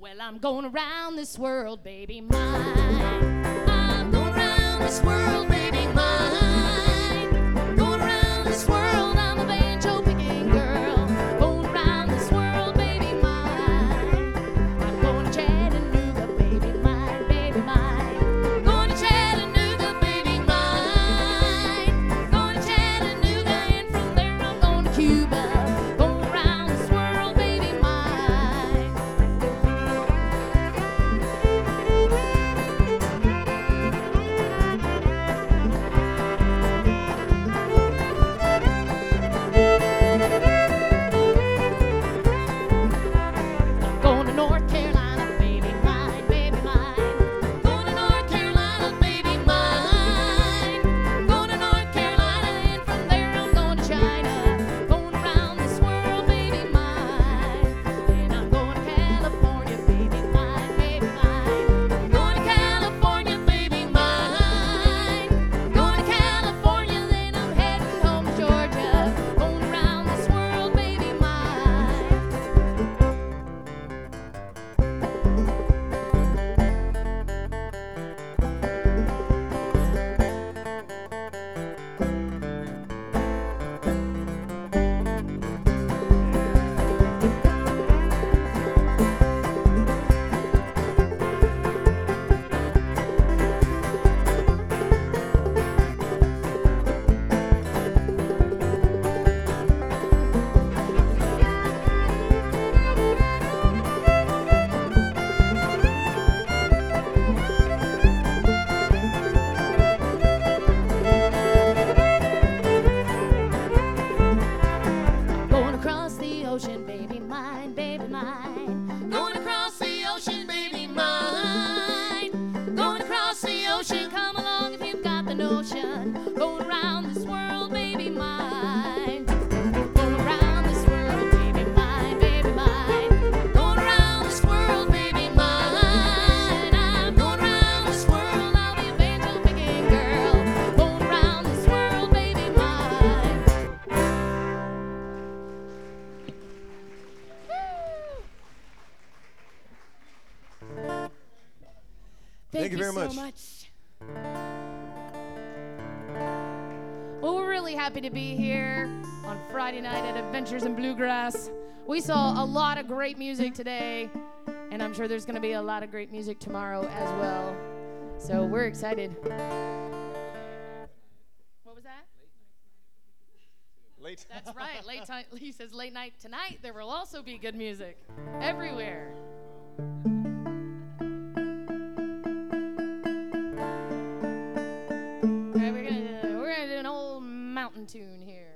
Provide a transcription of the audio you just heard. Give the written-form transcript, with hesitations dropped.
Well, I'm going around this world, baby, mine. I'm going around this world, baby, mine. Going around this world, I'm a banjo picking girl. Going around this world, baby, mine. I'm going to Chattanooga, baby, mine, baby, mine. Going to Chattanooga, baby, mine. Going to Chattanooga, and from there I'm going to Cuba. Going around this world, baby, mine. Going to North Carolina, baby, mine, baby, mine. Going to North Carolina, baby, mine. Going to North Carolina, and from there I'm going to China. Going around this world, baby, mine. And I'm going to California, baby, mine, baby, mine. Going to California, baby, mine. Going to California, then I'm heading home to Georgia. Going around this world, baby, mine. Going across the ocean, baby, mine, baby, mine. Going across the ocean, baby, mine. Going across the ocean, come along if you've got the notion. Going around this world, baby, mine. Going around this world, baby, mine, baby, mine. Going around this world, baby, mine. I'm going around this world, I'll be a banjo picking girl. Going around this world, baby, mine. Thank you very much. so much. Well, we're really happy to be here on Friday night at Adventures in Bluegrass. We saw a lot of great music today, and I'm sure there's going to be a lot of great music tomorrow as well. So we're excited. What was that? Late. That's right. Late time. He says late night tonight. There will also be good music everywhere. All right, we're gonna do an old mountain tune here.